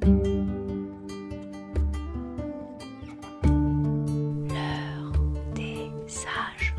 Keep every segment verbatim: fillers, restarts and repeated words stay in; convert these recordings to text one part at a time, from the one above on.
L'heure des sages.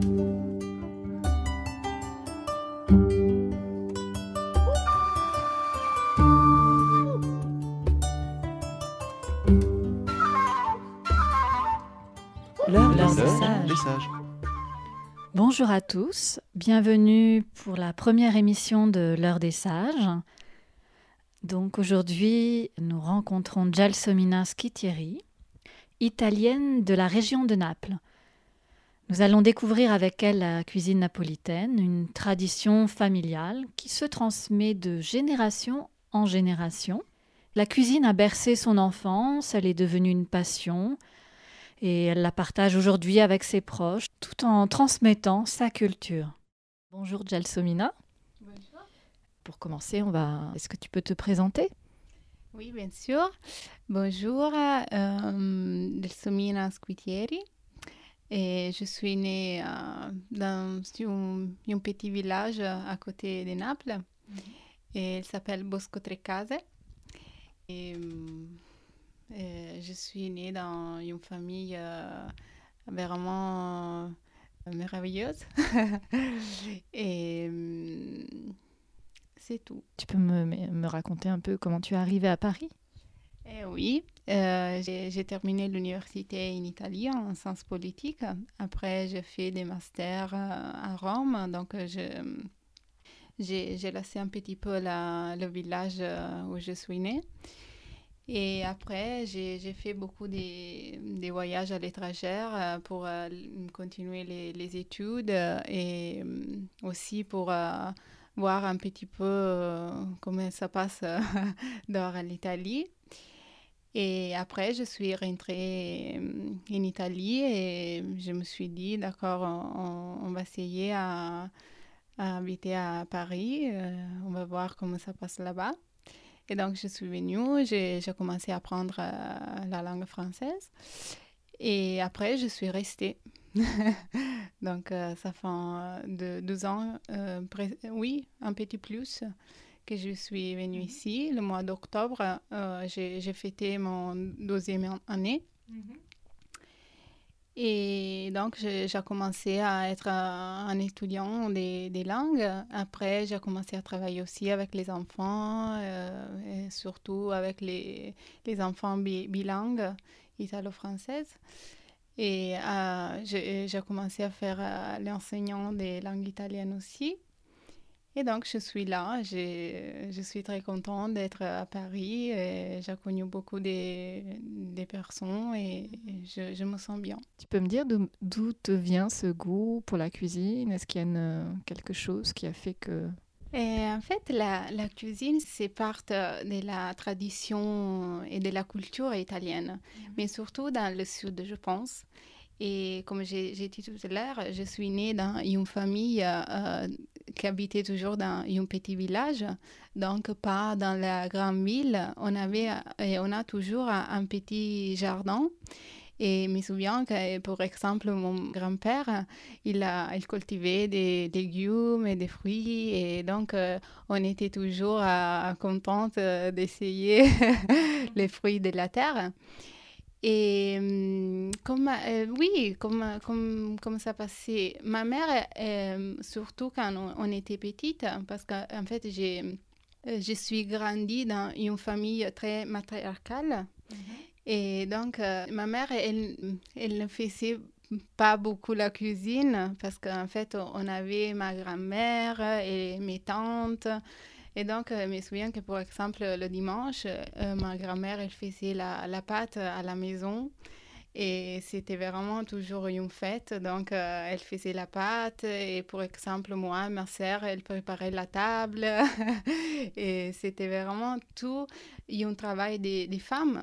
L'heure L'heure des des sages. sages. Bonjour à tous, bienvenue pour la première émission de l'heure des sages. Donc aujourd'hui, nous rencontrons Gelsomina Schittieri, italienne de la région de Naples. Nous allons découvrir avec elle la cuisine napolitaine, une tradition familiale qui se transmet de génération en génération. La cuisine a bercé son enfance, elle est devenue une passion et elle la partage aujourd'hui avec ses proches tout en transmettant sa culture. Bonjour Gelsomina. Bonjour. Pour commencer, on va... est-ce que tu peux te présenter? Oui, bien sûr. Bonjour, euh, Gelsomina Schittieri. Et je suis née euh, dans un, un petit village à côté de Naples. Mm-hmm. Et il s'appelle Bosco Trecase. Et, et je suis née dans une famille euh, vraiment euh, merveilleuse. Et c'est tout. Tu peux me, me raconter un peu comment tu es arrivée à Paris? Eh oui, euh, j'ai, j'ai terminé l'université en Italie en sciences politiques. Après, j'ai fait des masters à Rome. Donc, je, j'ai, j'ai laissé un petit peu la, le village où je suis née. Et après, j'ai, j'ai fait beaucoup des, des voyages à l'étranger pour euh, continuer les, les études et aussi pour euh, voir un petit peu euh, comment ça passe dans l'Italie. Et après, je suis rentrée en Italie et je me suis dit, d'accord, on, on va essayer à, à habiter à Paris. Euh, on va voir comment ça passe là-bas. Et donc, je suis venue, j'ai, j'ai commencé à apprendre euh, la langue française. Et après, je suis restée. Donc, euh, ça fait euh, de, deux ans, euh, pré- oui, un petit plus. Que je suis venue mm-hmm. ici. Le mois d'octobre, euh, j'ai, j'ai fêté mon deuxième année. Mm-hmm. Et donc, j'ai, j'ai commencé à être un étudiant des, des langues. Après, j'ai commencé à travailler aussi avec les enfants, euh, et surtout avec les, les enfants bi- bilingues, italo-françaises. Et euh, j'ai, j'ai commencé à faire euh, l'enseignant des langues italiennes aussi. Et donc, je suis là, j'ai, je suis très contente d'être à Paris. Et j'ai connu beaucoup de, de personnes et, et je, je me sens bien. Tu peux me dire d'où, d'où te vient ce goût pour la cuisine? Est-ce qu'il y a une, quelque chose qui a fait que... Et en fait, la, la cuisine, c'est part de la tradition et de la culture italienne, mmh. mais surtout dans le sud, je pense. Et comme j'ai, j'ai dit tout à l'heure, je suis née dans une famille euh, qui habitait toujours dans un petit village, donc pas dans la grande ville. On avait, et on a toujours un, un petit jardin. Et je me souviens que, par exemple, mon grand-père, il, a, il cultivait des légumes et des fruits. Et donc, euh, on était toujours euh, contente euh, d'essayer les fruits de la terre. Et comme, euh, oui, comme, comme, comme ça passait. Ma mère, euh, surtout quand on, on était petite, parce qu'en fait, j'ai, je suis grandie dans une famille très matriarcale. Mm-hmm. Et donc, euh, ma mère, elle, elle ne faisait pas beaucoup la cuisine, parce qu'en fait, on avait ma grand-mère et mes tantes. Et donc, euh, je me souviens que, par exemple, le dimanche, euh, ma grand-mère, elle faisait la, la pâte à la maison. Et c'était vraiment toujours une fête. Donc, euh, elle faisait la pâte. Et, par exemple, moi, ma sœur, elle préparait la table. Et c'était vraiment tout un travail des, des femmes.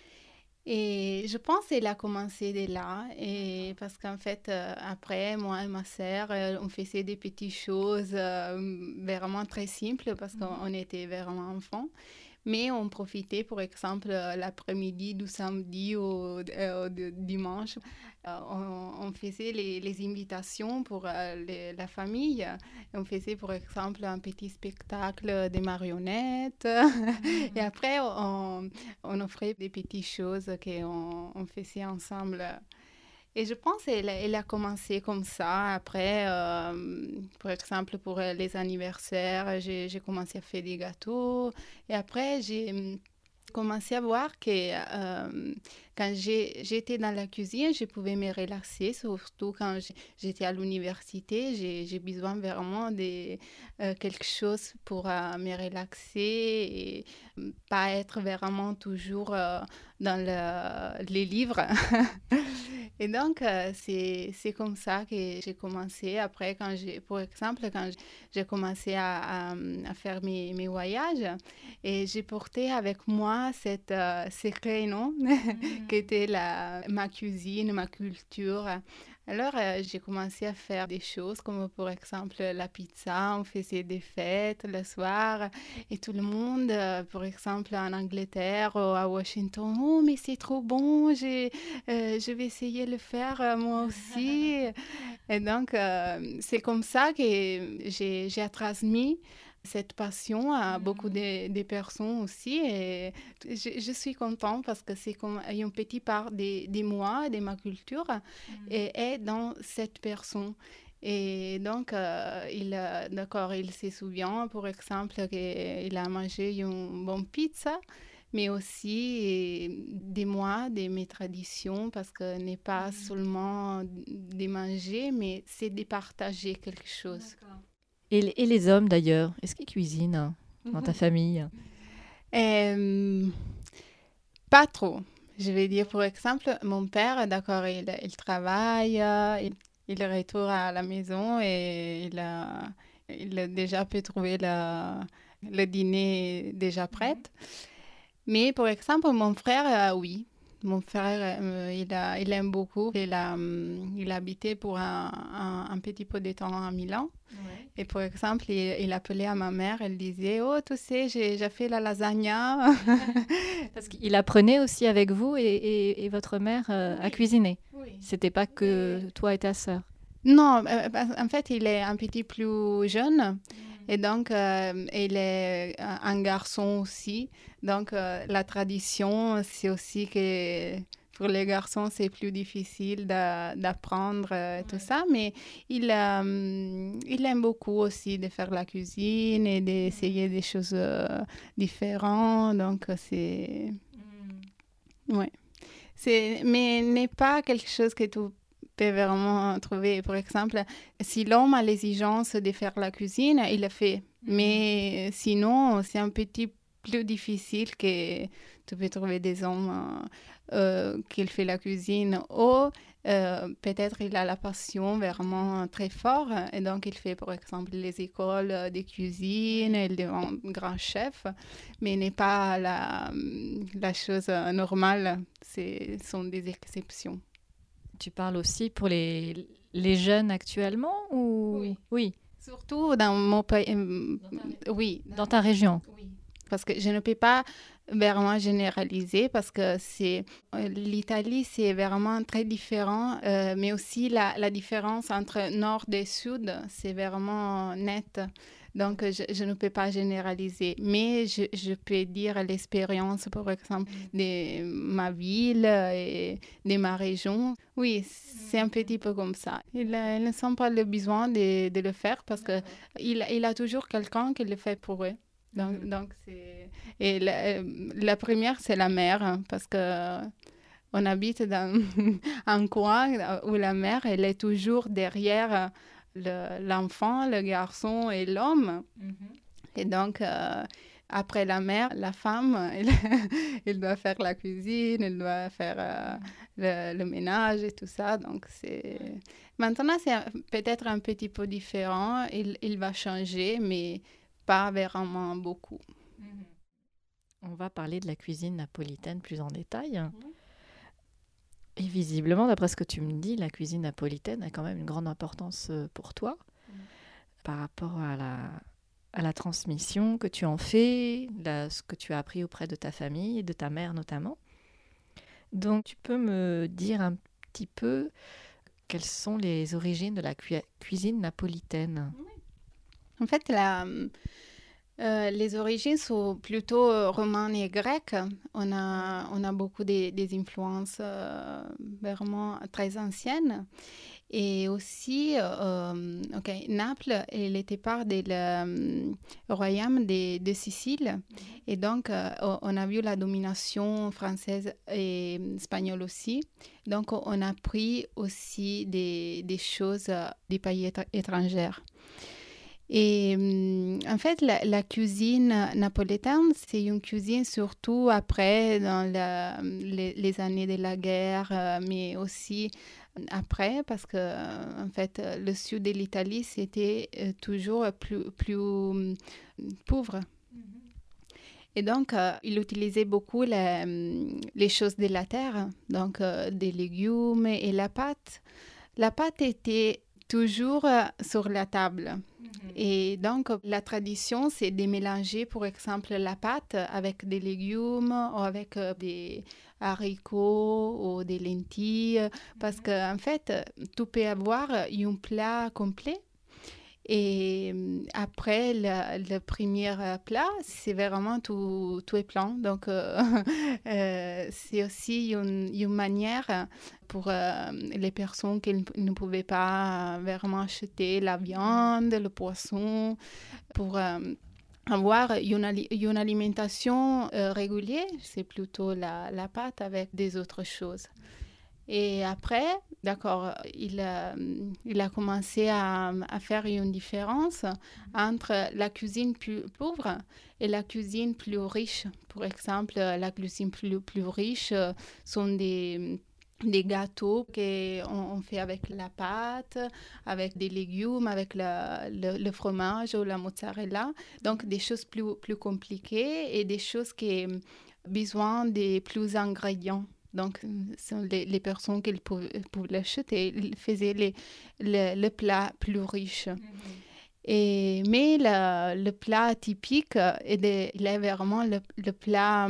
Et je pense qu'elle a commencé de là, et parce qu'en fait, euh, après, moi et ma sœur, euh, on faisait des petites choses euh, vraiment très simples, parce qu'on était vraiment enfants. Mais on profitait, par exemple, l'après-midi du samedi au, euh, au dimanche. Euh, on, on faisait les, les invitations pour euh, les, la famille. On faisait, par exemple, un petit spectacle de marionnettes. Et après, on, on offrait des petites choses qu'on on faisait ensemble. Et je pense qu'elle elle a commencé comme ça. Après, euh, par exemple, pour les anniversaires, j'ai, j'ai commencé à faire des gâteaux. Et après, j'ai commencé à voir que euh, quand j'ai, j'étais dans la cuisine, je pouvais me relaxer, surtout quand j'étais à l'université. J'ai, j'ai besoin vraiment de euh, quelque chose pour euh, me relaxer et pas être vraiment toujours euh, dans le, les livres. Et donc, euh, c'est, c'est comme ça que j'ai commencé. Après, quand j'ai, par exemple, quand j'ai commencé à, à, à faire mes, mes voyages, et j'ai porté avec moi cette euh, secret, non? Mm. qui était la, ma cuisine, ma culture. Alors, euh, j'ai commencé à faire des choses comme, par exemple, la pizza. On faisait des fêtes le soir et tout le monde, euh, par exemple, en Angleterre ou à Washington, oh, mais c'est trop bon, j'ai, euh, je vais essayer de le faire euh, moi aussi. Et donc, euh, c'est comme ça que j'ai, j'ai transmis cette passion à beaucoup de, de personnes aussi. Et je, je suis contente parce que c'est comme une petite part de, de moi, de ma culture, mm. et est dans cette personne. Et donc, euh, il, d'accord, il se souvient, par exemple, qu'il a mangé une bonne pizza, mais aussi des mois, de mes traditions, parce que ce n'est pas mmh. seulement de manger, mais c'est de partager quelque chose. Et, et les hommes, d'ailleurs, est-ce qu'ils cuisinent dans ta famille? euh, Pas trop. Je vais dire, par exemple, mon père, d'accord, il, il travaille, il, il retourne à la maison et il a, il a déjà pu trouver la, le dîner déjà prêt. Mm-hmm. Mais par exemple, mon frère, euh, oui. Mon frère, euh, il, a, il aime beaucoup. Il a, um, il a habité pour un, un, un petit peu de temps à Milan. Ouais. Et par exemple, il, il appelait à ma mère, elle disait, oh, tu sais, j'ai, j'ai fait la lasagna. Parce qu'il apprenait aussi avec vous et, et, et votre mère euh, oui. à cuisiner. Oui. C'était pas que oui. toi et ta sœur. Non, euh, en fait, il est un petit plus jeune. Mm. Et donc, euh, il est un garçon aussi. Donc, euh, la tradition, c'est aussi que pour les garçons, c'est plus difficile de, d'apprendre euh, ouais. tout ça. Mais il, euh, il aime beaucoup aussi de faire la cuisine et d'essayer des choses euh, différentes. Donc, c'est... Mm. Ouais. C'est... Mais n'est pas quelque chose que tu peux vraiment trouver. Par exemple, si l'homme a l'exigence de faire la cuisine, il le fait. Mm-hmm. Mais sinon, c'est un petit plus difficile que tu peux trouver des hommes euh, qui font la cuisine. Ou euh, peut-être il a la passion vraiment très forte et donc il fait par exemple les écoles de cuisine, il devient grand chef, mais n'est pas la, la chose normale. Ce sont des exceptions. Tu parles aussi pour les, les jeunes actuellement ou... Oui. oui. Surtout dans mon pays. Euh, dans oui. Dans ta région. Oui. Parce que je ne peux pas vraiment généraliser parce que c'est l'Italie, c'est vraiment très différent, euh, mais aussi la, la différence entre nord et sud, c'est vraiment net. Donc, je, je ne peux pas généraliser, mais je, je peux dire l'expérience, par exemple, de ma ville et de ma région. Oui, c'est un petit peu comme ça. Il, il ne sent pas le besoin de, de le faire parce qu'il il a toujours quelqu'un qui le fait pour eux. Donc, mm-hmm. donc c'est... Et la, la première, c'est la mère, hein, parce que on habite dans un coin où la mère, elle est toujours derrière le, l'enfant, le garçon et l'homme. Mm-hmm. Et donc, euh, après la mère, la femme, elle, elle doit faire la cuisine, elle doit faire euh, le, le ménage et tout ça. Donc, c'est... Maintenant, c'est peut-être un petit peu différent. Il, il va changer, mais pas vraiment beaucoup. On va parler de la cuisine napolitaine plus en détail. Mmh. Et visiblement, d'après ce que tu me dis, la cuisine napolitaine a quand même une grande importance pour toi mmh. par rapport à la, à la transmission que tu en fais, la, ce que tu as appris auprès de ta famille et de ta mère notamment. Donc, tu peux me dire un petit peu quelles sont les origines de la cu- cuisine napolitaine? En fait, la, euh, les origines sont plutôt euh, romanes et grecques. On a, on a beaucoup des, des influences euh, vraiment très anciennes. Et aussi, euh, ok, Naples, elle était part du royaume de, de Sicile. Et donc, euh, on a vu la domination française et espagnole aussi. Donc, on a pris aussi des, des choses euh, des pays étra- étrangers. Et hum, en fait, la, la cuisine napolitaine, c'est une cuisine surtout après, dans la- les, les années de la guerre, euh, mais aussi après, parce que euh, en fait, euh, le sud de l'Italie, c'était euh, toujours plus, plus hum, pauvre. Et donc, euh, il utilisait beaucoup les, hum, les choses de la terre, donc euh, des légumes et la pâte. La pâte était toujours euh, sur la table. Et donc, la tradition, c'est de mélanger, par exemple, la pâte avec des légumes ou avec euh, des haricots ou des lentilles, parce qu'en fait, tu peux avoir un plat complet. Et euh, après, le, le premier euh, plat, c'est vraiment tout, tout est plein. Donc, euh, euh, c'est aussi une, une manière pour euh, les personnes qui ne pouvaient pas vraiment acheter la viande, le poisson, pour euh, avoir une, ali- une alimentation euh, régulière. C'est plutôt la, la pâte avec des autres choses. Et après, d'accord, il, a- il a commencé à, à faire une différence entre la cuisine plus pauvre et la cuisine plus riche. Par exemple, la cuisine plus, plus riche euh, sont des, des gâteaux qu'on on fait avec la pâte, avec des légumes, avec la- le, le fromage ou la mozzarella. Donc, des choses plus, plus compliquées et des choses qui ont besoin de plus d'ingrédients. Donc, ce sont les, les personnes qui pouvaient, pouvaient l'acheter, ils faisaient les, le, le plat plus riche. Mm-hmm. Et, mais le, le plat typique, il est, il est vraiment le, le plat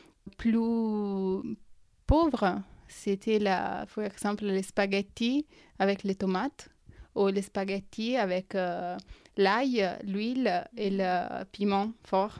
plus pauvre. C'était, la, par exemple, les spaghettis avec les tomates ou les spaghettis avec euh, l'ail, l'huile et le piment fort.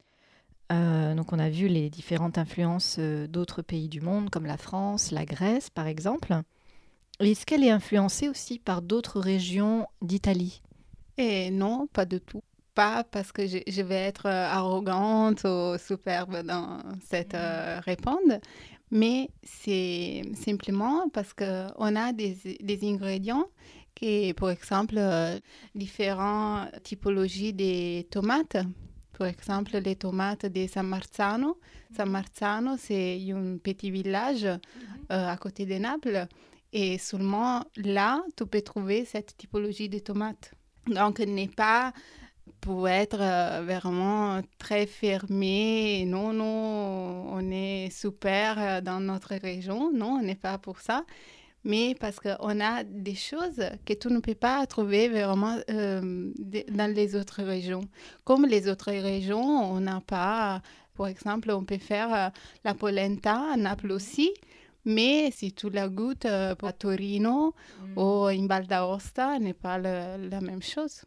Euh, donc on a vu les différentes influences euh, d'autres pays du monde, comme la France, la Grèce par exemple. Est-ce qu'elle est influencée aussi par d'autres régions d'Italie? Et non, pas du tout. Pas parce que je, je vais être euh, arrogante ou superbe dans cette euh, réponse, mais c'est simplement parce qu'on a des, des ingrédients qui, par exemple, euh, différentes typologies de tomates. Par exemple, les tomates de San Marzano. San Marzano, c'est un petit village euh, à côté de Naples. Et seulement là, tu peux trouver cette typologie de tomates. Donc, n'est pas pour être euh, vraiment très fermé. Non, non, on est super euh, dans notre région. Non, on n'est pas pour ça. Mais parce qu'on a des choses que tu ne peux pas trouver vraiment euh, de, dans les autres régions. Comme les autres régions, on n'a pas, par exemple, on peut faire euh, la polenta à Naples aussi, mais si tu la goûtes euh, à Torino mm. ou in Val d'Aosta, ce n'est pas le, la même chose.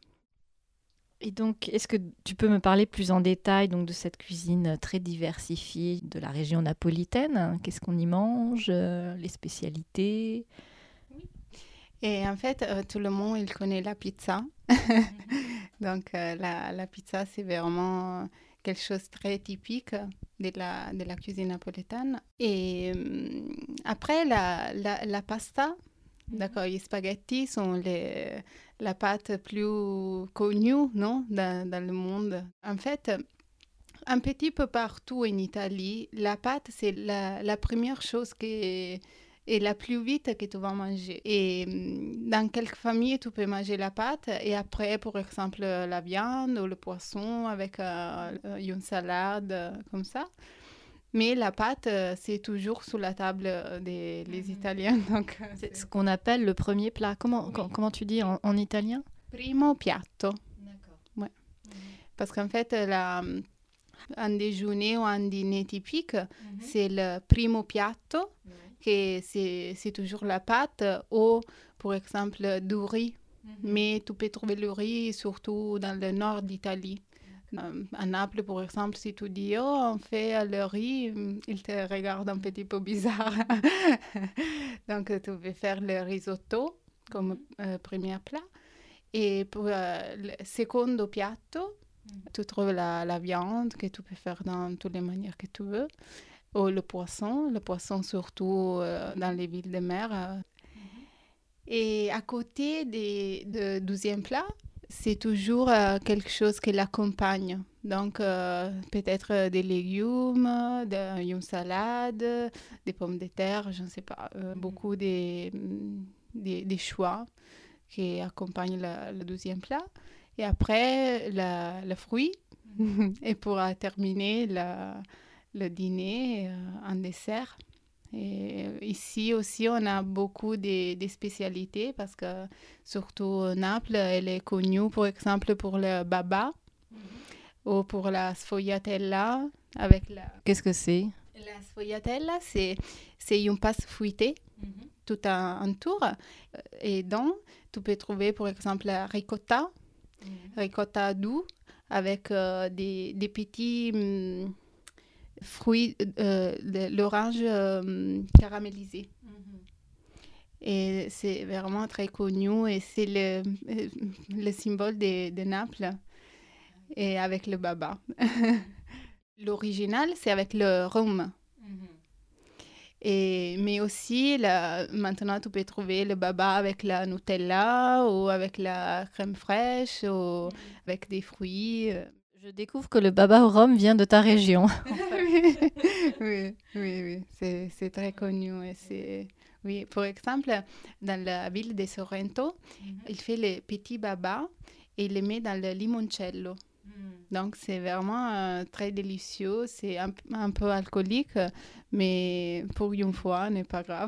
Et donc, est-ce que tu peux me parler plus en détail donc, de cette cuisine très diversifiée de la région napolitaine? Qu'est-ce qu'on y mange? euh, Les spécialités? Oui. Et en fait, euh, tout le monde, il connaît la pizza. Donc, euh, la, la pizza, c'est vraiment quelque chose de très typique de la, de la cuisine napolitaine. Et euh, après, la, la, la pasta, d'accord, les spaghettis sont les, la pâte plus connue, non, dans, dans le monde. En fait, un petit peu partout en Italie, la pâte, c'est la, la première chose qui est, est la plus vite que tu vas manger. Et dans quelques familles, tu peux manger la pâte et après, par exemple, la viande ou le poisson avec euh, une salade, euh, comme ça. Mais la pâte, euh, c'est toujours sous la table des les Italiens. Donc, euh, c'est ce qu'on appelle le premier plat. Comment, oui. com- comment tu dis en, en italien? Primo piatto. D'accord. Ouais. Parce qu'en fait, la, un déjeuner ou un dîner typique, mm-hmm. c'est le primo piatto, mm-hmm. que c'est, c'est toujours la pâte, ou par exemple du riz. Mm-hmm. Mais tu peux trouver le riz surtout dans le nord d'Italie. Mm-hmm. À Naples, par exemple, si tu dis « Oh, on fait le riz », ils te regardent un petit peu bizarre. Donc, tu peux faire le risotto comme euh, premier plat. Et pour euh, le secondo piatto, mm-hmm. tu trouves la, la viande que tu peux faire dans toutes les manières que tu veux. Ou le poisson, le poisson surtout euh, dans les villes de mer. Euh. Mm-hmm. Et à côté du de deuxième plat, c'est toujours euh, quelque chose qui l'accompagne. Donc, euh, peut-être euh, des légumes, de, une salade, des pommes de terre, je ne sais pas. Euh, mm-hmm. Beaucoup des, des, des choix qui accompagnent le, le deuxième plat. Et après, la, le fruit. Mm-hmm. Et pour euh, terminer, la, le dîner, euh, un dessert. Et ici aussi, on a beaucoup de, de spécialités parce que surtout Naples, elle est connue, par exemple, pour le baba mm-hmm. ou pour la sfogliatella. Avec la... Qu'est-ce que c'est? La sfogliatella, c'est, c'est une pâte fouettée, mm-hmm. tout un, un tour. Et donc, tu peux trouver, par exemple, la ricotta, mm-hmm. ricotta doux, avec euh, des, des petits... Hum, fruits, euh, de, l'orange euh, caramélisé. Mm-hmm. Et c'est vraiment très connu et c'est le, le symbole de, de Naples et avec le baba. L'original, c'est avec le rhum. Mm-hmm. Et, mais aussi, la, maintenant, tu peux trouver le baba avec la Nutella ou avec la crème fraîche ou mm-hmm. avec des fruits. Je découvre que le baba au rhum vient de ta région. oui, oui, oui, oui. C'est, c'est très connu. Et c'est... Oui, par exemple, dans la ville de Sorrento, mm-hmm. il fait les petits babas et il les met dans le limoncello. Mm. Donc, c'est vraiment euh, très délicieux. C'est un, un peu alcoolique, mais pour une fois, n'est pas grave.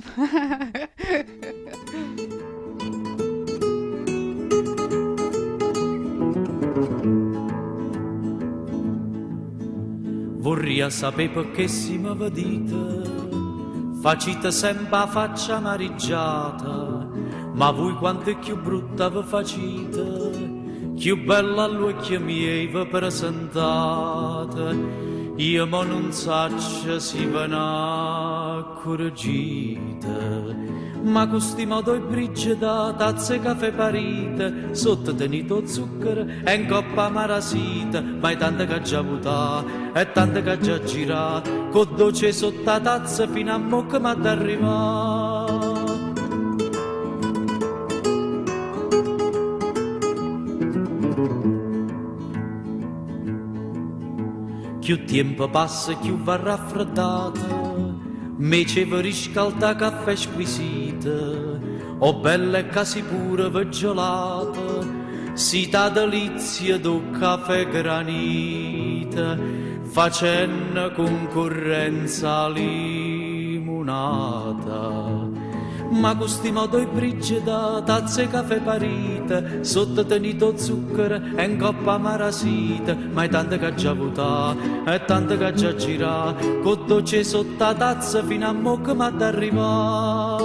Vorrei sapere perché si mi vedete, facite sempre la faccia amareggiata, ma voi quanto è più brutta vi facite, più bella all'occhio miei vi presentate. Io ma non saccio si ve n'accorgite, ma questi modo e brigida, tazze caffè parite, sotto tenito zucchero e in coppa marasita, ma è tanta che già votà, e tanta che già girà, con dolce sotto la tazza fino a mo' che m'ha d'arrivà. Più tempo passa, più va raffreddata, invece vi riscalda caffè squisito, o bella e quasi pure veggiolata, si ta delizia do caffè granita, facendo concorrenza limonata. Ma questi modo e brigida, tazze caffè parite, sotto tenito zucchero e in coppa marasita, ma è tanta che già votà, è tanta che già girà, con dolce sotto la tazza fino a mo' che m'ha d'arrivà.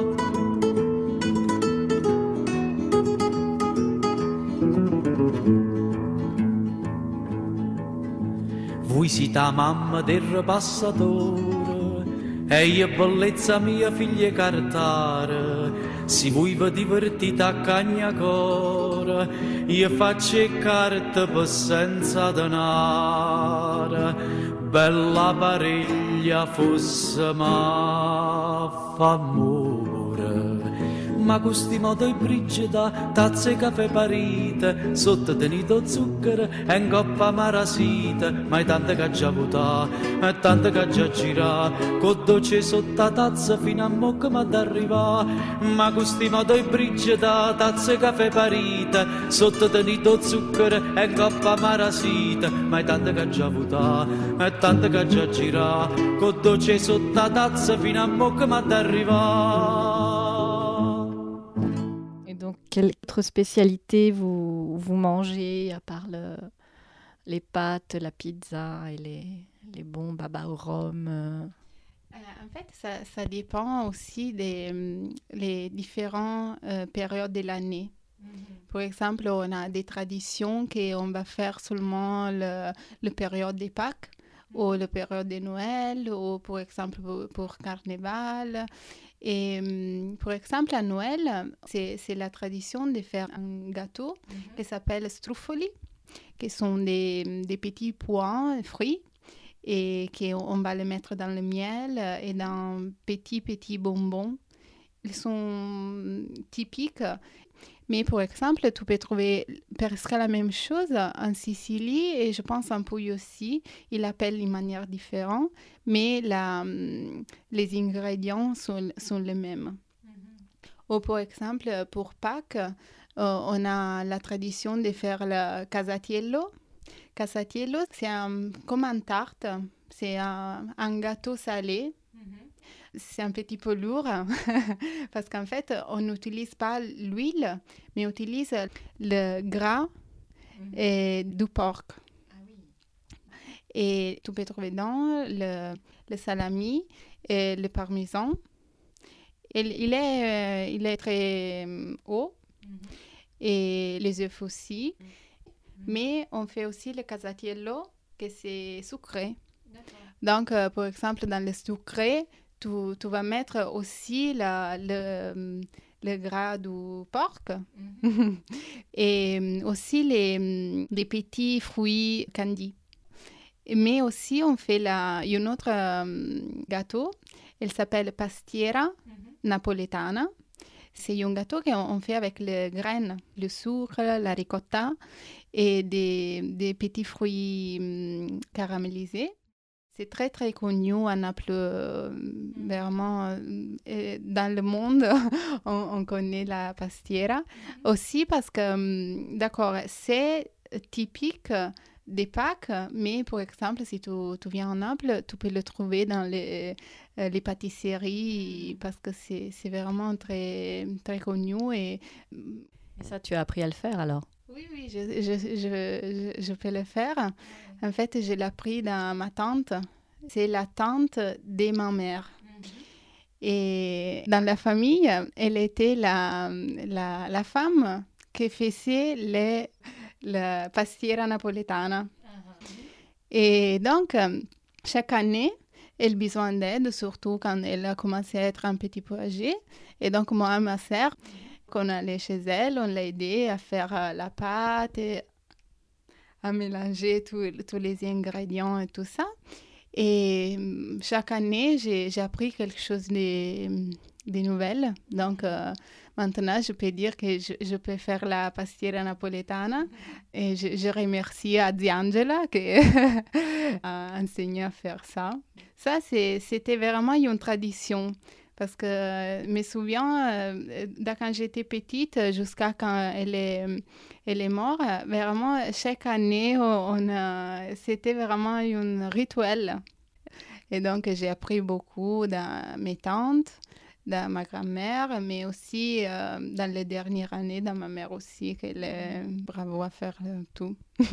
Voi siete la mamma del ripassatore, e io bellezza mia figlia cartare, se voi vi divertite a cagnacore, io faccio carte per senza denaro, bella pariglia fosse ma f'amore. Ma questi modo e brigida, tazze caffè parite, sotto tenito zucchero e in coppa marasita, ma è tanta che già votà, è tanta che già girà, con dolce sotto la tazza fino a mo' che m'ha d'arrivà. Ma questi modo e brigida, tazze caffè parite, sotto tenito zucchero e in coppa marasita, ma è tanta che già votà, è tanta che già girà, con dolce sotto la tazza fino a mo' che m'ha d'arrivà. Donc, quelle autre spécialité vous, vous mangez à part le, les pâtes, la pizza et les, les bons baba au rhum euh... Euh, en fait, ça, ça dépend aussi des hum, les différentes euh, périodes de l'année. Mm-hmm. Par exemple, on a des traditions qu'on va faire seulement le, le période des Pâques mm-hmm. ou le période de Noël ou par exemple pour, pour Carnaval. Et hum, par exemple, à Noël, c'est, c'est la tradition de faire un gâteau mm-hmm. qui s'appelle struffoli, qui sont des, des petits pois, fruits. Et qu'on va les mettre dans le miel et dans petits, petits bonbons. Ils sont typiques. Mais par exemple, tu peux trouver presque la même chose en Sicile et je pense en Puglie aussi. Ils l'appellent d'une manière différente, mais la, les ingrédients sont, sont les mêmes. Mm-hmm. Ou par exemple, pour Pâques, euh, on a la tradition de faire le casatiello. Casatiello, c'est un, comme une tarte, c'est un, un gâteau salé. Mm-hmm. C'est un petit peu lourd parce qu'en fait, on n'utilise pas l'huile, mais on utilise le gras mm-hmm. et du porc. Ah oui. Et tu peux trouver dedans le, le salami et le parmesan. Et il, est, euh, il est très euh, haut mm-hmm. et les œufs aussi. Mm-hmm. Mais on fait aussi le casatiello, que c'est sucré. D'accord. Donc, euh, par exemple, dans le sucré, tu, tu vas mettre aussi la, le, le gras du porc. Mm-hmm. Et aussi les, les petits fruits candy. Mais aussi, on fait la, un autre euh, gâteau. Elle s'appelle pastiera mm-hmm. napoletana. C'est un gâteau qu'on fait avec les graines, le sucre, la ricotta et des, des petits fruits hum, caramélisés. C'est très, très connu à Naples, euh, vraiment, euh, dans le monde, on, on connaît la pastiera. Mm-hmm. Aussi parce que, hum, d'accord, c'est typique des Pâques, mais par exemple, si tu, tu viens en Naples, tu peux le trouver dans les, euh, les pâtisseries parce que c'est, c'est vraiment très, très connu. Et... et ça, tu as appris à le faire alors? Oui, oui, je, je, je, je, je peux le faire. En fait, je l'ai appris dans ma tante. C'est la tante de ma mère. Mm-hmm. Et dans la famille, elle était la, la, la femme qui faisait les... la pastiera napoletana. Uh-huh. Et donc, euh, chaque année, elle a besoin d'aide, surtout quand elle a commencé à être un petit peu âgée. Et donc, moi et ma sœur, uh-huh. quand on allait chez elle, on l'a aidée à faire euh, la pâte, et à mélanger tous les ingrédients et tout ça. Et chaque année, j'ai, j'ai appris quelque chose de, de nouvelles. Donc, euh, maintenant, je peux dire que je, je peux faire la pastiera napoletana. Et je, je remercie à D'Angela qui a enseigné à faire ça. Ça, c'est, c'était vraiment une tradition. Parce que je me souviens, euh, quand j'étais petite, jusqu'à quand elle est, elle est morte, vraiment, chaque année, on a, c'était vraiment un rituel. Et donc, j'ai appris beaucoup dans mes tantes, dans ma grand-mère, mais aussi euh, dans les dernières années, dans ma mère aussi, qu'elle est bravo à faire euh, tout.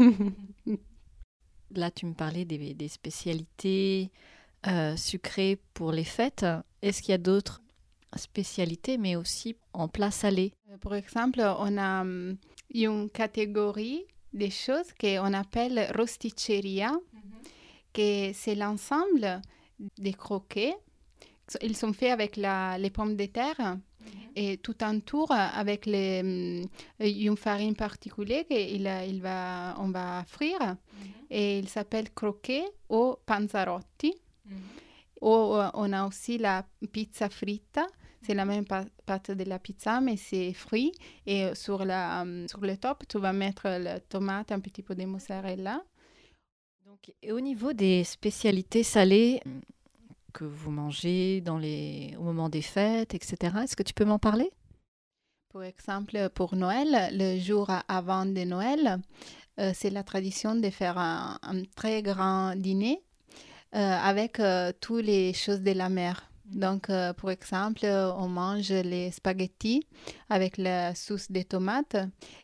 Là, tu me parlais des, des spécialités euh, sucrées pour les fêtes. Est-ce qu'il y a d'autres spécialités, mais aussi en plats salés? Par exemple, on a um, une catégorie des choses qu'on appelle rosticceria, mm-hmm. que c'est l'ensemble des croquets. Ils sont faits avec la, les pommes de terre mm-hmm. et tout entour avec les, une farine particulière qu'il il va, on va frire. Mm-hmm. Et il s'appelle croquet ou panzarotti. Mm-hmm. Ou on a aussi la pizza fritta. C'est la même pâte de la pizza, mais c'est fruit. Et sur, la, um, sur le top, tu vas mettre la tomate, un petit peu de mozzarella. Donc, et au niveau des spécialités salées que vous mangez dans les, au moment des fêtes, et cetera, est-ce que tu peux m'en parler? Par exemple, pour Noël, le jour avant de Noël, euh, c'est la tradition de faire un, un très grand dîner euh, avec euh, toutes les choses de la mer. Donc, euh, par exemple, on mange les spaghettis avec la sauce de tomates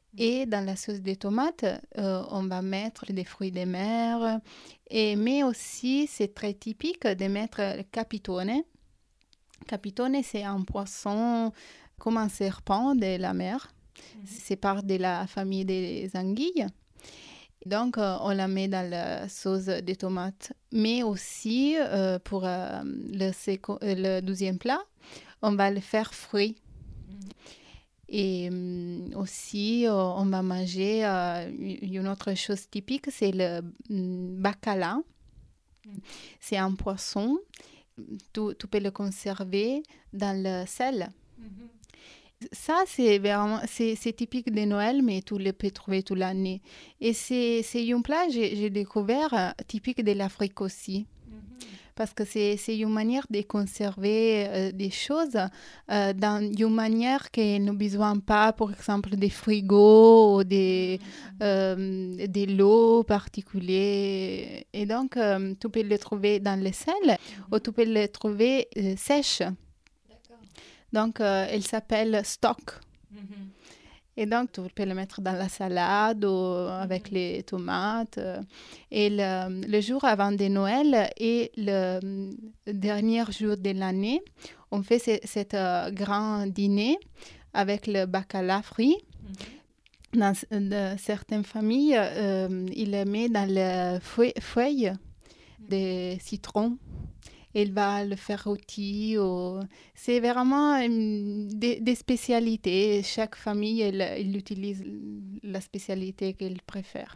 Et dans la sauce de tomates, euh, on va mettre des fruits de mer. Et, mais aussi, c'est très typique de mettre le capitone. Capitone, c'est un poisson comme un serpent de la mer. Mm-hmm. C'est part de la famille des anguilles. Donc, euh, on la met dans la sauce de tomates. Mais aussi, euh, pour euh, le, séco- le douzième plat, on va le faire frit. Mm-hmm. Et euh, aussi, euh, on va manger euh, une autre chose typique, c'est le euh, bacala. Mm. C'est un poisson. Tu, tu peux le conserver dans le sel. Mm-hmm. Ça, c'est vraiment c'est, c'est typique de Noël, mais tu le peux trouver toute l'année. Et c'est, c'est un plat que j'ai, j'ai découvert euh, typique de l'Afrique aussi. Mm-hmm. Parce que c'est, c'est une manière de conserver euh, des choses euh, dans une manière qui n'a besoin pas, par exemple, des frigos ou des, mm-hmm. euh, de l'eau particulière. Et donc, euh, tu peux le trouver dans le sel mm-hmm. ou tu peux le trouver euh, sèche. D'accord. Donc, euh, elle s'appelle stock. Mm-hmm. Et donc, tu peux le mettre dans la salade ou avec mm-hmm. les tomates. Et le, le jour avant de Noël et le dernier jour de l'année, on fait ce, cet euh, grand dîner avec le bacala frit. Mm-hmm. Dans de, certaines familles, euh, ils le mettent dans les feuilles, feuilles mm-hmm. de citron. Il va le faire rôti. Ou... C'est vraiment um, des, des spécialités. Chaque famille, elle, elle utilise la spécialité qu'elle préfère.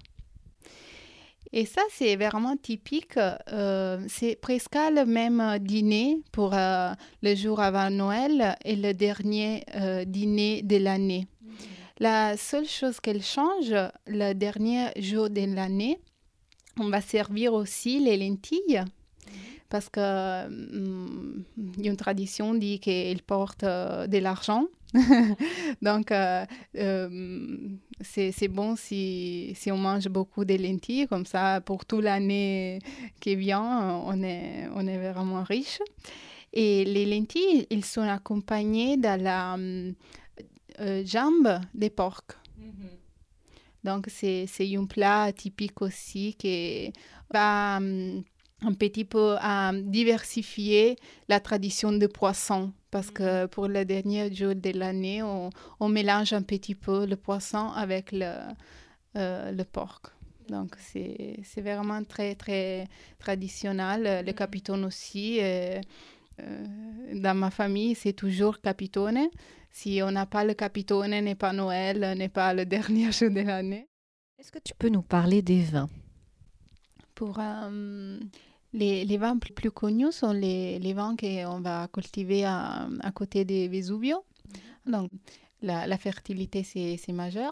Et ça, c'est vraiment typique. Euh, c'est presque le même dîner pour euh, le jour avant Noël et le dernier euh, dîner de l'année. Mm-hmm. La seule chose qu'elle change, le dernier jour de l'année, on va servir aussi les lentilles. Parce qu'il hum, y a une tradition qui dit qu'il porte euh, de l'argent. Donc, euh, euh, c'est, c'est bon si, si on mange beaucoup de lentilles. Comme ça, pour toute l'année qui vient, on est, on est vraiment riche. Et les lentilles, ils sont accompagnés de la euh, jambe de porc. Mm-hmm. Donc, c'est, c'est un plat typique aussi qui va... Um, un petit peu à diversifier la tradition de poisson. Parce que pour le dernier jour de l'année, on, on mélange un petit peu le poisson avec le, euh, le porc. Donc, c'est, c'est vraiment très, très traditionnel. Le capitone aussi. Euh, euh, dans ma famille, c'est toujours capitone. Si on n'a pas le capitone, n'est pas Noël, n'est pas le dernier jour de l'année. Est-ce que tu peux nous parler des vins? Pour... Euh, Les, les vins plus, plus connus sont les, les vins qu'on va cultiver à, à côté de Vesuvio. Mm-hmm. Donc, la, la fertilité, c'est, c'est majeur.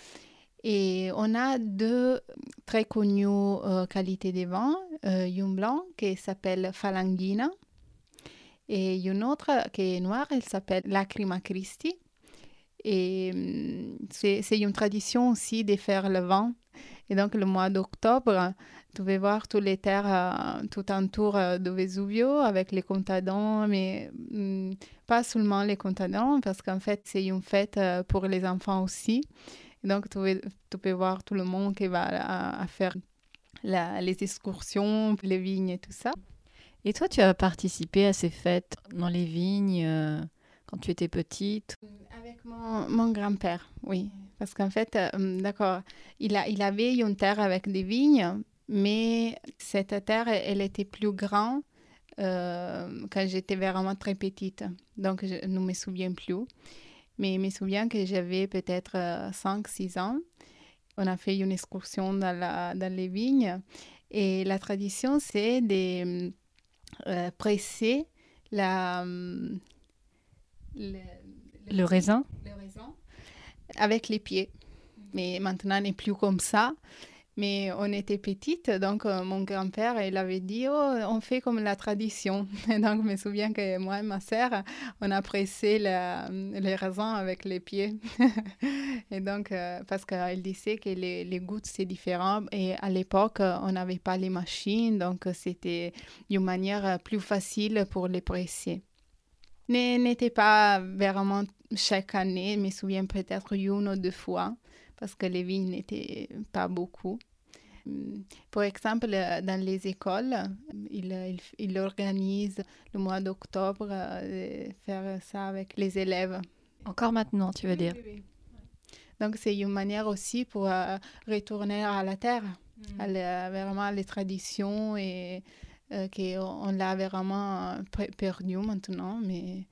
Et on a deux très connues euh, qualités de vin. Euh, une blanc qui s'appelle Falanghina et une autre qui est noire, elle s'appelle Lacrima Christi. Et c'est, c'est une tradition aussi de faire le vin. Et donc, le mois d'octobre, tu vas voir tous les terres euh, tout autour euh, de Vesuvio avec les contadins, mais mm, pas seulement les contadins, parce qu'en fait, c'est une fête euh, pour les enfants aussi. Et donc, tu, vas, tu peux voir tout le monde qui va à, à faire la, les excursions, les vignes et tout ça. Et toi, tu as participé à ces fêtes dans les vignes euh, quand tu étais petite? Avec mon, mon grand-père, oui. Parce qu'en fait, euh, d'accord, il, a, il avait une terre avec des vignes, mais cette terre, elle était plus grande euh, quand j'étais vraiment très petite. Donc, je ne me souviens plus. Mais je me souviens que j'avais peut-être euh, cinq six ans. On a fait une excursion dans, la, dans les vignes. Et la tradition, c'est de euh, presser la, le, le, le raisin. Le raisin avec les pieds. Mais maintenant, on n'est plus comme ça. Mais on était petites, donc euh, mon grand-père, il avait dit, oh, on fait comme la tradition. Et donc, je me souviens que moi et ma sœur, on a pressé la, les raisins avec les pieds. Et donc, euh, parce qu'il disait que les, les gouttes, c'est différent. Et à l'époque, on n'avait pas les machines, donc c'était une manière plus facile pour les presser. N'était pas vraiment chaque année, je me souviens peut-être une ou deux fois. parce que les vignes n'étaient pas beaucoup. Par exemple, dans les écoles, ils il, il organisent le mois d'octobre euh, faire ça avec les élèves. Encore maintenant, tu veux Oui, dire? oui, oui. Donc, c'est une manière aussi pour euh, retourner à la terre, Mm. à la- vraiment les traditions et euh, qu'on on l'a vraiment p- perdu maintenant. Mais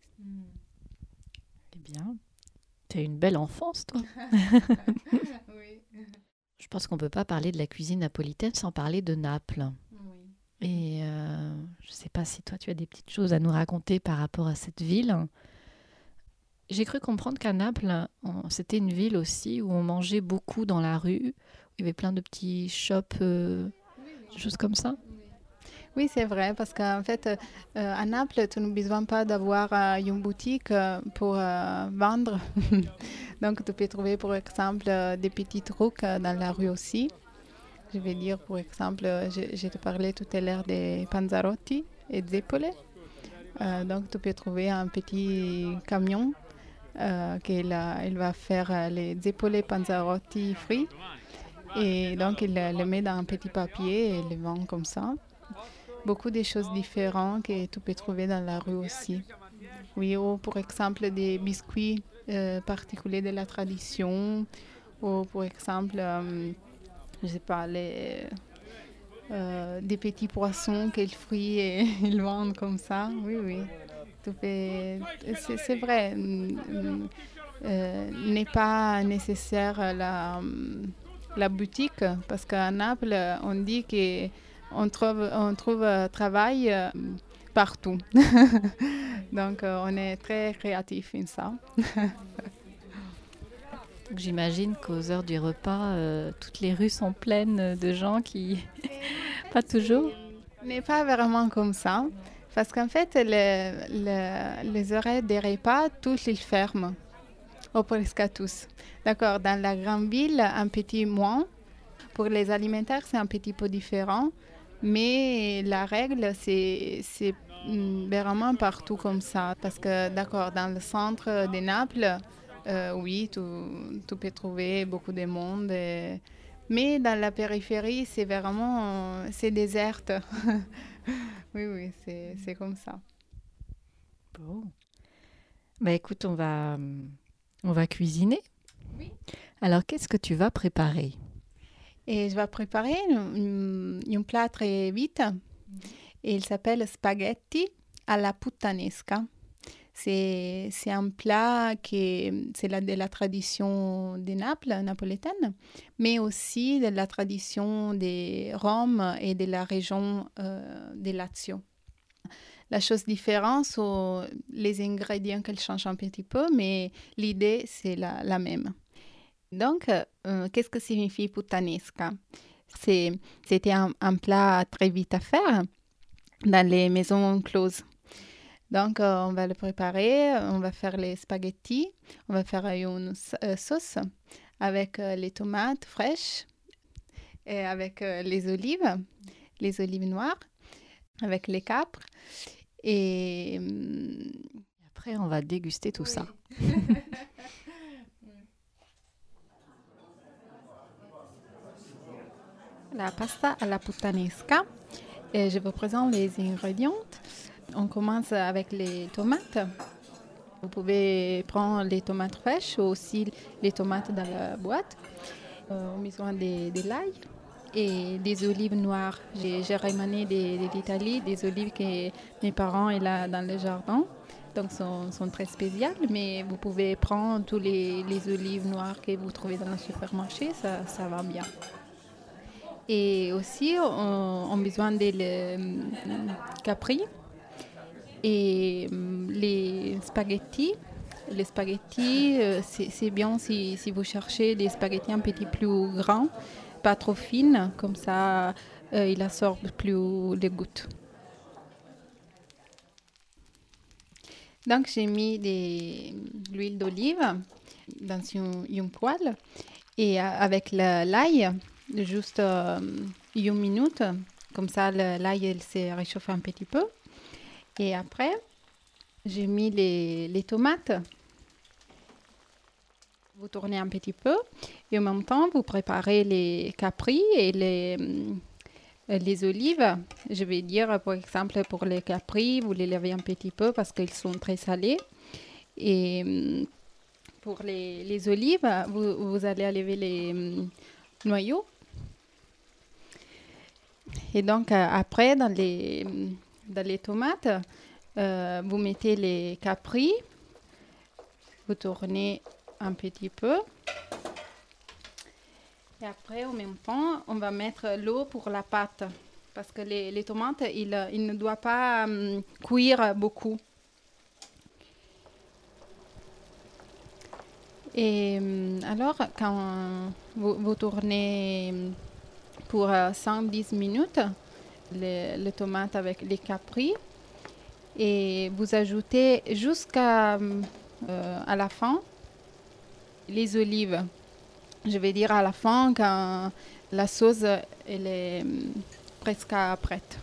Eh bien, t'as une belle enfance, toi. oui. Je pense qu'on ne peut pas parler de la cuisine napolitaine sans parler de Naples. Oui. Et euh, je ne sais pas si toi, tu as des petites choses à nous raconter par rapport à cette ville. J'ai cru comprendre qu'à Naples, on- c'était une ville aussi où on mangeait beaucoup dans la rue. Il y avait plein de petits shops, euh, des choses comme ça. Oui, c'est vrai, parce qu'en fait, euh, à Naples, tu n'as besoin pas d'avoir euh, une boutique euh, pour euh, vendre. Donc, tu peux trouver, par exemple, euh, des petits trucs euh, dans la rue aussi. Je vais dire, par exemple, euh, je, je te parlais tout à l'heure des panzarotti et des zeppole. Euh, donc, tu peux trouver un petit camion euh, qu'il a- il va faire euh, les zeppole panzarotti frits. Et donc, il euh, les met dans un petit papier et les vend comme ça. Beaucoup de choses différentes que tu peux trouver dans la rue aussi. Oui, ou par exemple des biscuits euh, particuliers de la tradition, ou par exemple, euh, je sais pas, les, euh, des petits poissons qu'ils frient et ils vendent comme ça. Oui, oui. Tu peux- C'est c'est vrai. mm, euh, n'est pas nécessaire la, la boutique parce qu'à Naples, on dit que on trouve, on trouve euh, travail euh, partout. Donc, euh, on est très créatif en ça. Donc, j'imagine qu'aux heures du repas, euh, toutes les rues sont pleines de gens qui... Pas toujours. Ce n'est pas vraiment comme ça. Parce qu'en fait, le- le- les horaires des repas, tous ils ferment. Ou presque tous. D'accord, dans la grande ville, un petit moins. Pour les alimentaires, c'est un petit peu différent. Mais la règle, c'est c'est, mm, vraiment partout comme ça. Parce que, d'accord, dans le centre de Naples, euh, oui, tu, tu peux trouver beaucoup de monde. et- Mais dans la périphérie, c'est vraiment... euh, c'est déserte. Oui, oui, c'est c'est comme ça. Bon. Bah écoute, on va, euh, on va cuisiner. Oui. Alors, qu'est-ce que tu vas préparer? Et je vais préparer un, un plat très vite. Et il s'appelle spaghetti alla puttanesca. C'est c'est un plat qui c'est la, de la tradition de Naples, napolitaine, mais aussi de la tradition de Rome et de la région euh, de Lazio. La chose différente sont les ingrédients qu'elle change un petit peu, mais l'idée, c'est la, la même. Donc, euh, qu'est-ce que signifie puttanesca? C'est, c'était un, un plat très vite à faire dans les maisons closes. Donc, euh, on va le préparer, on va faire les spaghettis, on va faire une euh, sauce avec euh, les tomates fraîches et avec euh, les olives, les olives noires, avec les capres. Et hum, Après, on va déguster tout ça. la pasta alla puttanesca. Et je vous présente les ingrédients. On commence avec les tomates. Vous pouvez prendre les tomates fraîches ou aussi les tomates dans la boîte. Euh, on a besoin de, de l'ail et des olives noires. J'ai, j'ai ramené de, de l'Italie des olives que mes parents ont dans le jardin. Donc, sont, sont très spéciales, mais vous pouvez prendre tous les, les olives noires que vous trouvez dans le supermarché, ça, ça va bien. Et aussi, on, on a besoin de le, capri et les spaghettis. Les spaghettis, euh, c'est, c'est bien si, si vous cherchez des spaghettis un petit plus grands, pas trop fines, comme ça, euh, il absorbe plus les gouttes. Donc, j'ai mis de l'huile d'olive dans une, une poêle et avec le, l'ail, juste euh, une minute, comme ça le, l'ail il s'est réchauffé un petit peu. Et après, j'ai mis les, les tomates. Vous tournez un petit peu Et en même temps, vous préparez les capris et les, les olives. Je vais dire, par exemple, pour les capris, vous les lavez un petit peu parce qu'ils sont très salés. Et pour les, les olives, vous, vous allez enlever les noyaux. Et donc, après, dans les, dans les tomates, euh, vous mettez les capris. Vous tournez un petit peu. Et après, en même temps, on va mettre l'eau pour la pâte. Parce que les, les tomates, ils, ils ne doivent pas um, cuire beaucoup. Et um, alors, quand vous, vous tournez pour uh, cinq à dix minutes, les, les tomates avec les capris, et vous ajoutez jusqu'à euh, à la fin les olives. Je vais dire à la fin quand la sauce elle est presque prête.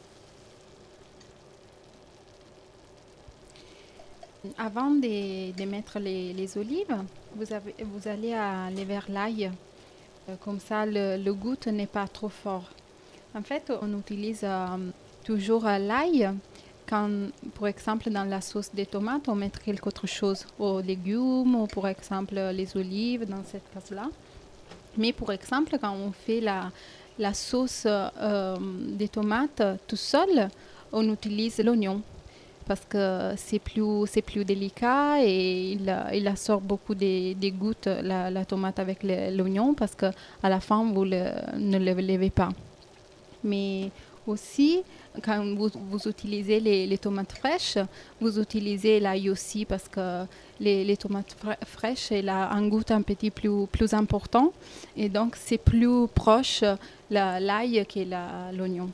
Avant de, de mettre les, les olives, vous, avez, vous allez aller vers l'ail. Comme ça, le, le goût n'est pas trop fort. En fait, on utilise euh, toujours l'ail quand, par exemple, dans la sauce des tomates, on met quelque autre chose, aux légumes, ou par exemple les olives, dans cette cas-là. Mais par exemple, quand on fait la, la sauce euh, des tomates tout seul, on utilise l'oignon parce que c'est plus, c'est plus délicat et il, il sort beaucoup de, de gouttes, la, la tomate avec le, l'oignon, parce qu'à la fin, vous le, ne le levez pas. Mais aussi, quand vous, vous utilisez les, les tomates fraîches, vous utilisez l'ail aussi parce que les, les tomates fra- fraîches, elles ont un goût un petit plus, plus important et donc c'est plus proche la, l'ail que la, l'oignon.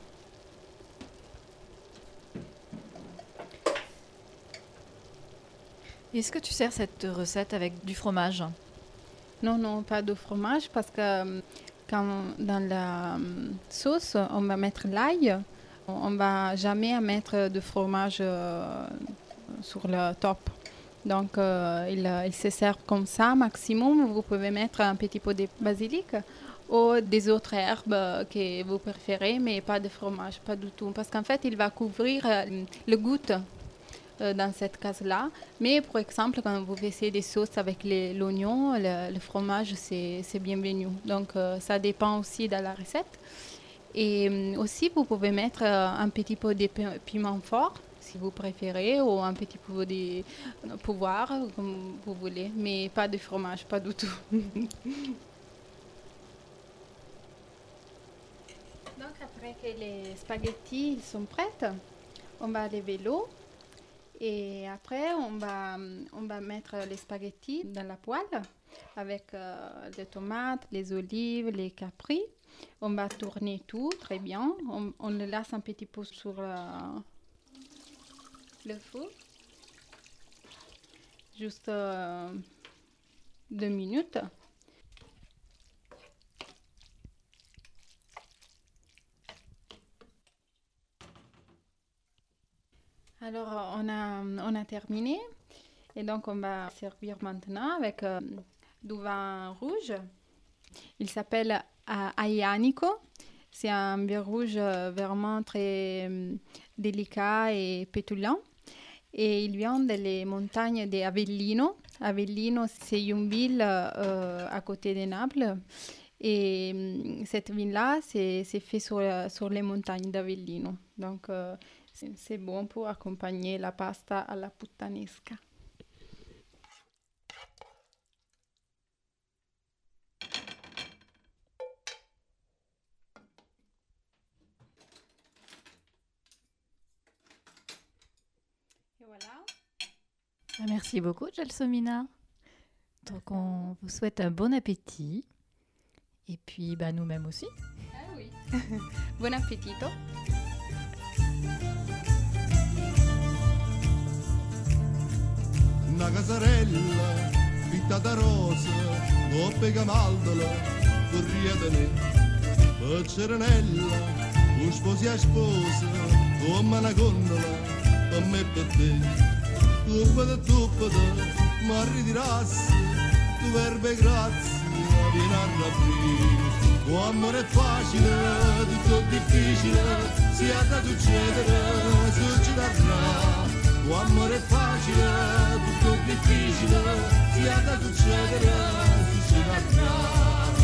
Est-ce que tu sers cette recette avec du fromage ? Non, non, pas de fromage parce que quand dans la sauce, on va mettre l'ail, on ne va jamais mettre de fromage euh, sur le top. Donc, euh, il, il se sert comme ça, maximum. Vous pouvez mettre un petit peu de basilic ou des autres herbes que vous préférez, mais pas de fromage, pas du tout. Parce qu'en fait, il va couvrir euh, le goût euh, dans cette case-là. Mais par exemple, quand vous faites des sauces avec les, l'oignon, le, le fromage, c'est, c'est bienvenu. Donc, euh, ça dépend aussi de la recette. Et euh, aussi, vous pouvez mettre euh, un petit peu de piment fort, si vous préférez, ou un petit peu de poivre, comme vous voulez, mais pas de fromage, pas du tout. Donc, après que les spaghettis sont prêts, on va lever l'eau. Et après, on va, on va mettre les spaghettis dans la poêle avec euh, les tomates, les olives, les capris. On va tourner tout très bien. On, on le laisse un petit peu sur euh, le feu. Juste euh, deux minutes. Alors, on a, on a terminé. Et donc, on va servir maintenant avec euh, du vin rouge. Il s'appelle euh, Aglianico. C'est un vin rouge euh, vraiment très euh, délicat et pétulant. Et il vient des montagnes d'Avellino. Avellino, c'est une ville euh, à côté de Naples. Et euh, cette ville-là, c'est, c'est fait sur, sur les montagnes d'Avellino. Donc, euh, c'est, c'est bon pour accompagner la pasta alla puttanesca. Et voilà. Merci beaucoup, Gelsomina. Donc, on vous souhaite un bon appétit. Et puis, bah, nous-mêmes aussi. Ah oui. Bon appetito. Una casarella fitta da rose, coppe camaldolo, corria da me. Per Cerenella, un sposi a sposa, come una gondola, per me e per te. Tuppata, tuppata, ma ritirassi, tu verbe grazie, viene a rapire. Tuo amore è facile, tutto difficile, sia da succedere, succederà. Tuo amore è facile, tutto difficile, sia da succedere, succederà.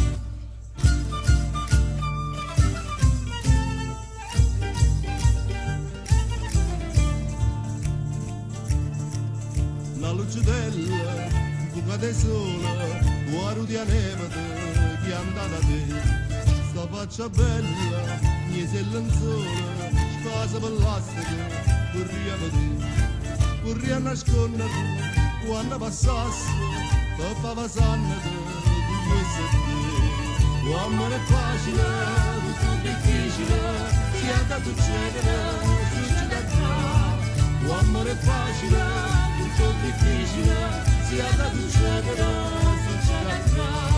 La luce della buca del sole, tua rudia neve che è andata a te. Sta faccia bella, mi sei lenzuola, spasa per l'astico, corria per te. Corria a nascondere, quando passassi, per fava sannate, tu questo è te. Tuo amore è facile, tutto difficile, sia da succedere, succederà. Tuo amore è facile, tutto difficile, sia da succedere, succederà.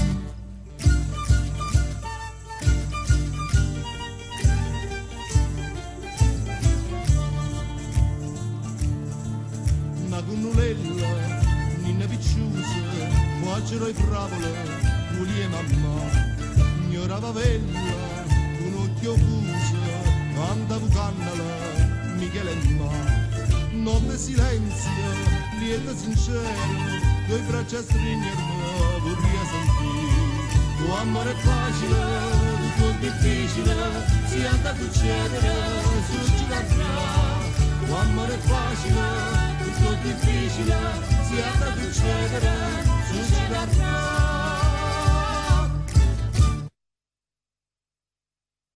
Una cunnulella, ninna picciusa, cuocero e fravola, puli e mamma. Ignorava vella, un occhio fuso, cantavo cannala, Michele e ma. Notte silenzio, lieta sincero, tue braccia stringermi, vorrei sentire. Tuo amore è facile, tutto difficile, sia da succedere, succederà. Tuo amore è facile, tutto difficile, sia da succedere, succederà.